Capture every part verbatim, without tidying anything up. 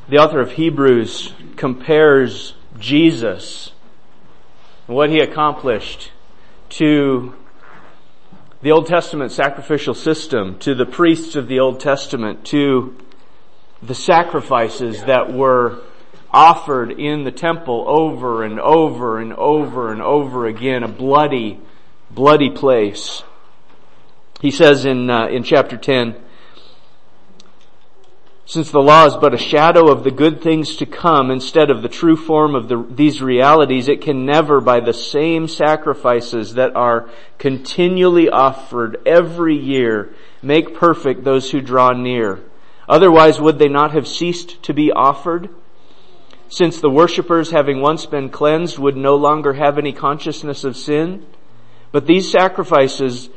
The author of Hebrews compares Jesus and what he accomplished to the Old Testament sacrificial system, to the priests of the Old Testament, to the sacrifices that were offered in the temple over and over and over and over again, a bloody, bloody place. He says in uh, in chapter ten, since the law is but a shadow of the good things to come instead of the true form of the, these realities, it can never, by the same sacrifices that are continually offered every year, make perfect those who draw near. Otherwise, would they not have ceased to be offered? Since the worshippers, having once been cleansed, would no longer have any consciousness of sin. But these sacrifices,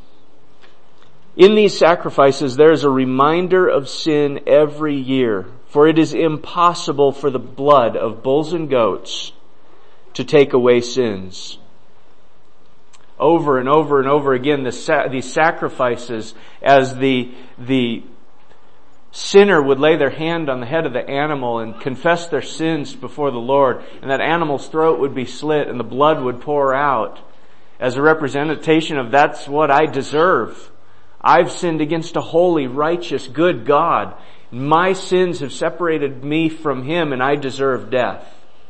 in these sacrifices, there is a reminder of sin every year. For it is impossible for the blood of bulls and goats to take away sins. Over and over and over again, the, these sacrifices, as the, the sinner would lay their hand on the head of the animal and confess their sins before the Lord, and that animal's throat would be slit and the blood would pour out as a representation of that's what I deserve. I've sinned against a holy, righteous, good God. My sins have separated me from Him and I deserve death.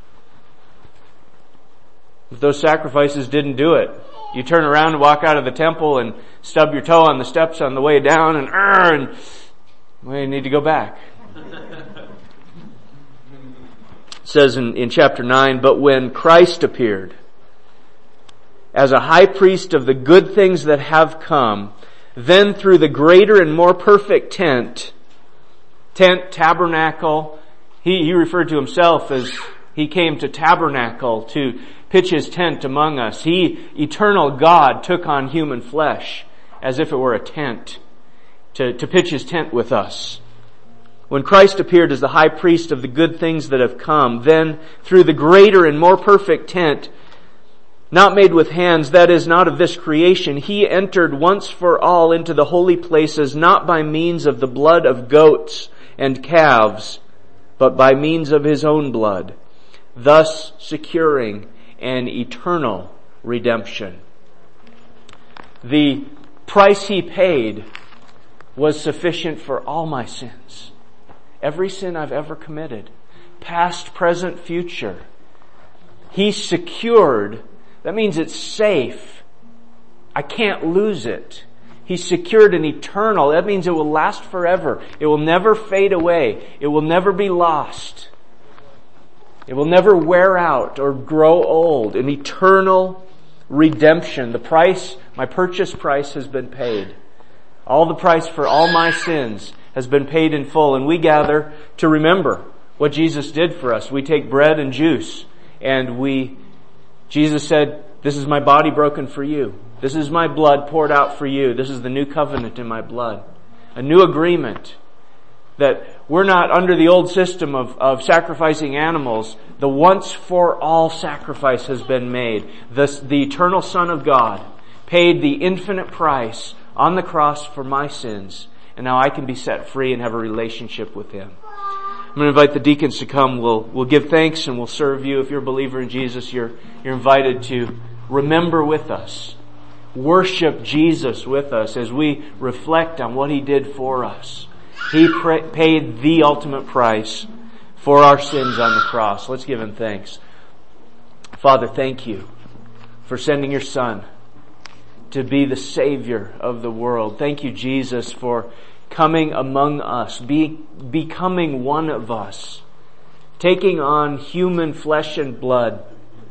If those sacrifices didn't do it, you turn around and walk out of the temple and stub your toe on the steps on the way down and, and well, you need to go back. It says in, in chapter nine, but when Christ appeared as a high priest of the good things that have come, then through the greater and more perfect tent, tent, tabernacle, he, he referred to himself as he came to tabernacle, to pitch his tent among us. He, eternal God, took on human flesh as if it were a tent. To, to pitch his tent with us. When Christ appeared as the high priest of the good things that have come, then through the greater and more perfect tent, not made with hands, that is, not of this creation, he entered once for all into the holy places, not by means of the blood of goats and calves, but by means of his own blood, thus securing an eternal redemption. The price he paid was sufficient for all my sins. Every sin I've ever committed. Past, present, future. He secured. That means it's safe. I can't lose it. He secured an eternal. That means it will last forever. It will never fade away. It will never be lost. It will never wear out or grow old. An eternal redemption. The price, my purchase price has been paid. All the price for all my sins has been paid in full, and we gather to remember what Jesus did for us. We take bread and juice, and we, Jesus said, this is my body broken for you. This is my blood poured out for you. This is the new covenant in my blood. A new agreement that we're not under the old system of, of sacrificing animals. The once for all sacrifice has been made. The, the eternal Son of God paid the infinite price on the cross for my sins, and now I can be set free and have a relationship with Him. I'm going to invite the deacons to come. We'll, we'll give thanks and we'll serve you. If you're a believer in Jesus, you're, you're invited to remember with us. Worship Jesus with us as we reflect on what He did for us. He pra- paid the ultimate price for our sins on the cross. Let's give Him thanks. Father, thank you for sending your Son to be the Savior of the world. Thank you, Jesus, for coming among us, be, becoming one of us, taking on human flesh and blood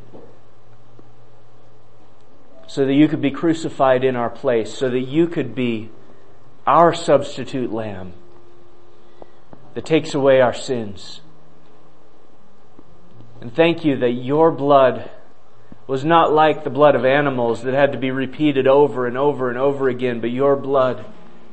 so that you could be crucified in our place, so that you could be our substitute lamb that takes away our sins. And thank you that your blood was not like the blood of animals that had to be repeated over and over and over again, but your blood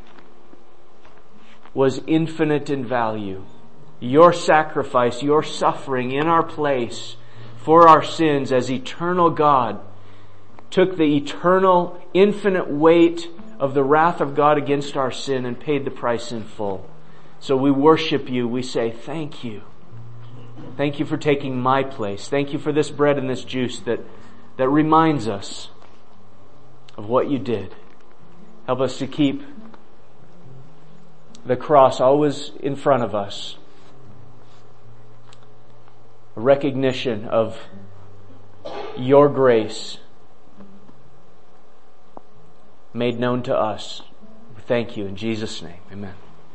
was infinite in value. Your sacrifice, your suffering in our place for our sins as eternal God took the eternal, infinite weight of the wrath of God against our sin and paid the price in full. So we worship you. We say thank you. Thank you for taking my place. Thank you for this bread and this juice that, that reminds us of what you did. Help us to keep the cross always in front of us. A recognition of your grace made known to us. Thank you in Jesus' name. Amen.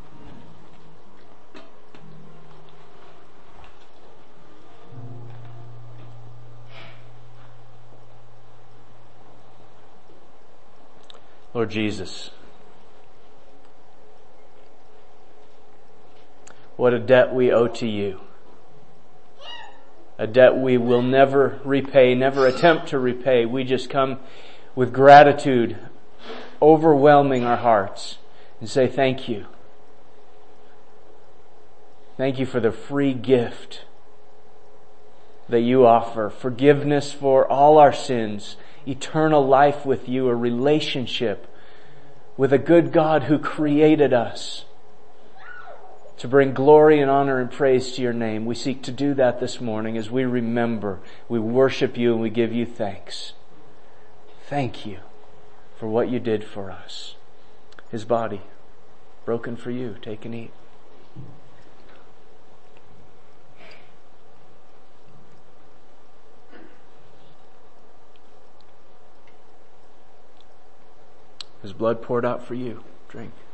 Lord Jesus, what a debt we owe to you. A debt we will never repay, never attempt to repay. We just come with gratitude overwhelming our hearts and say thank you. Thank you for the free gift that you offer. Forgiveness for all our sins. Eternal life with you, a relationship with a good God who created us to bring glory and honor and praise to your name. We seek to do that this morning as we remember, we worship you and we give you thanks. Thank you for what you did for us. His body broken for you. Take and eat. His blood poured out for you. Drink.